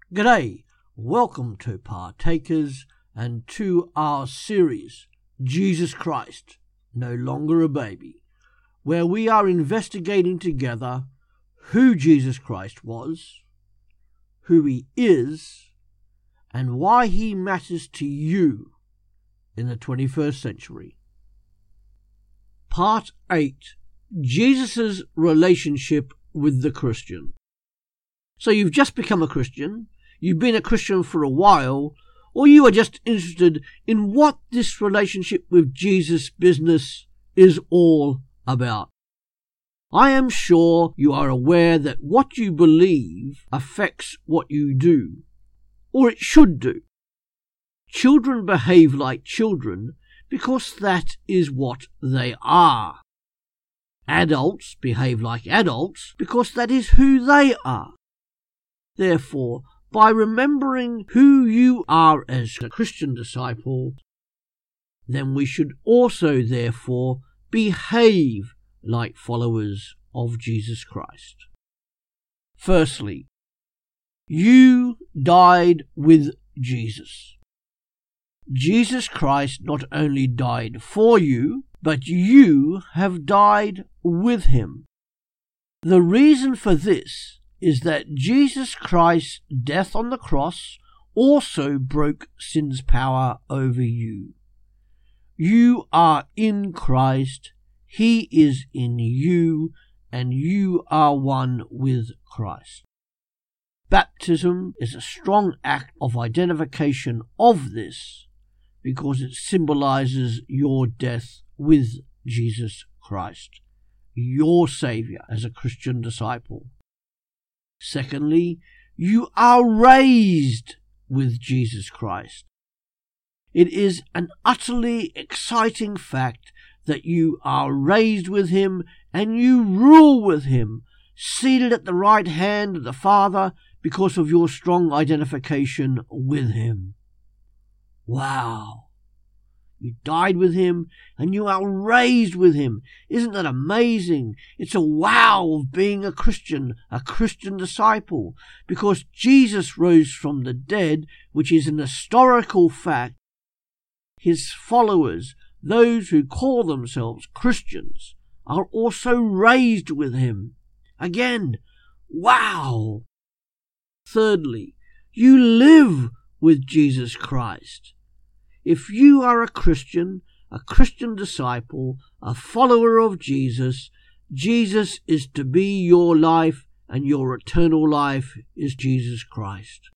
G'day, welcome to Partakers and to our series, Jesus Christ, No Longer a Baby, where we are investigating together who Jesus Christ was, who he is, and why he matters to you in the 21st century. Part 8, Jesus' relationship with the Christian. So you've just become a Christian, you've been a Christian for a while, or you are just interested in what this relationship with Jesus business is all about. I am sure you are aware that what you believe affects what you do, or it should do. Children behave like children because that is what they are. Adults behave like adults because that is who they are. Therefore, by remembering who you are as a Christian disciple, then we should also therefore behave like followers of Jesus Christ. Firstly, you died with Jesus. Jesus Christ not only died for you, but you have died with him. The reason for this is that Jesus Christ's death on the cross also broke sin's power over you. You are in Christ, he is in you, and you are one with Christ. Baptism is a strong act of identification of this because it symbolizes your death with Jesus Christ, your Saviour as a Christian disciple. Secondly, you are raised with Jesus Christ. It is an utterly exciting fact that you are raised with him and you rule with him, seated at the right hand of the Father because of your strong identification with him. Wow! You died with him and you are raised with him. Isn't that amazing? It's a wow of being a Christian disciple, because Jesus rose from the dead, which is an historical fact. His followers, those who call themselves Christians, are also raised with him. Again, wow! Thirdly, you live with Jesus Christ. If you are a Christian disciple, a follower of Jesus, Jesus is to be your life, and your eternal life is Jesus Christ.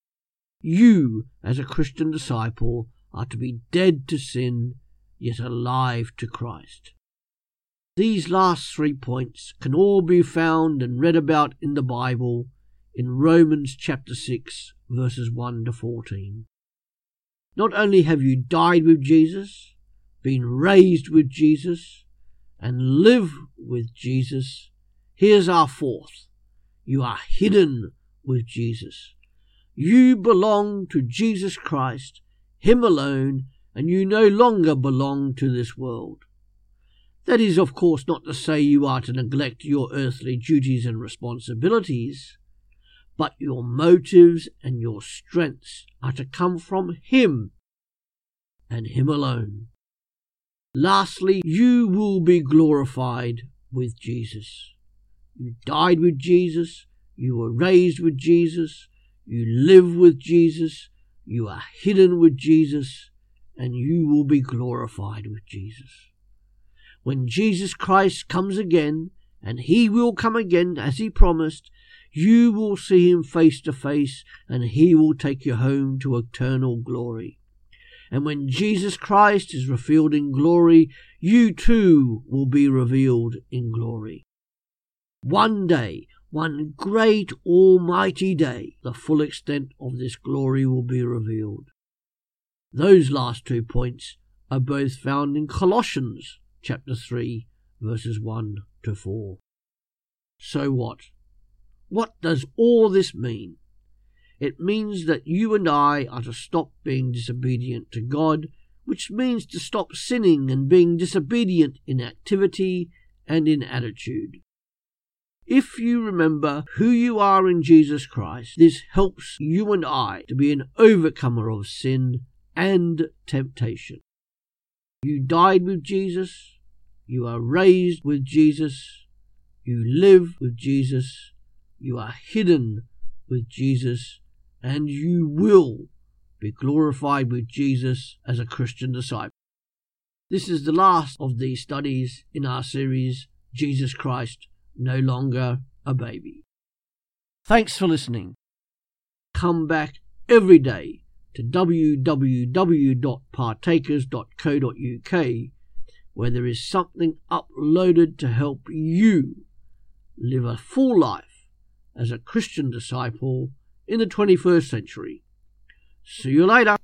You, as a Christian disciple, are to be dead to sin, yet alive to Christ. These last 3 points can all be found and read about in the Bible in Romans chapter 6, verses 1 to 14. Not only have you died with Jesus, been raised with Jesus, and live with Jesus, here's our fourth. You are hidden with Jesus. You belong to Jesus Christ, him alone, and you no longer belong to this world. That is, of course, not to say you are to neglect your earthly duties and responsibilities, but your motives and your strengths are to come from him and him alone. Lastly, you will be glorified with Jesus. You died with Jesus, you were raised with Jesus, you live with Jesus, you are hidden with Jesus, and you will be glorified with Jesus. When Jesus Christ comes again, and he will come again as he promised, you will see him face to face, and he will take you home to eternal glory. And when Jesus Christ is revealed in glory, you too will be revealed in glory. One day, one great almighty day, the full extent of this glory will be revealed. Those last 2 points are both found in Colossians chapter 3, verses 1 to 4. So what? What does all this mean? It means that you and I are to stop being disobedient to God, which means to stop sinning and being disobedient in activity and in attitude. If you remember who you are in Jesus Christ, this helps you and I to be an overcomer of sin and temptation. You died with Jesus, you are raised with Jesus, you live with Jesus, you are hidden with Jesus, and you will be glorified with Jesus as a Christian disciple. This is the last of these studies in our series, Jesus Christ, No Longer a Baby. Thanks for listening. Come back every day to www.partakers.co.uk, where there is something uploaded to help you live a full life as a Christian disciple in the 21st century. See you later.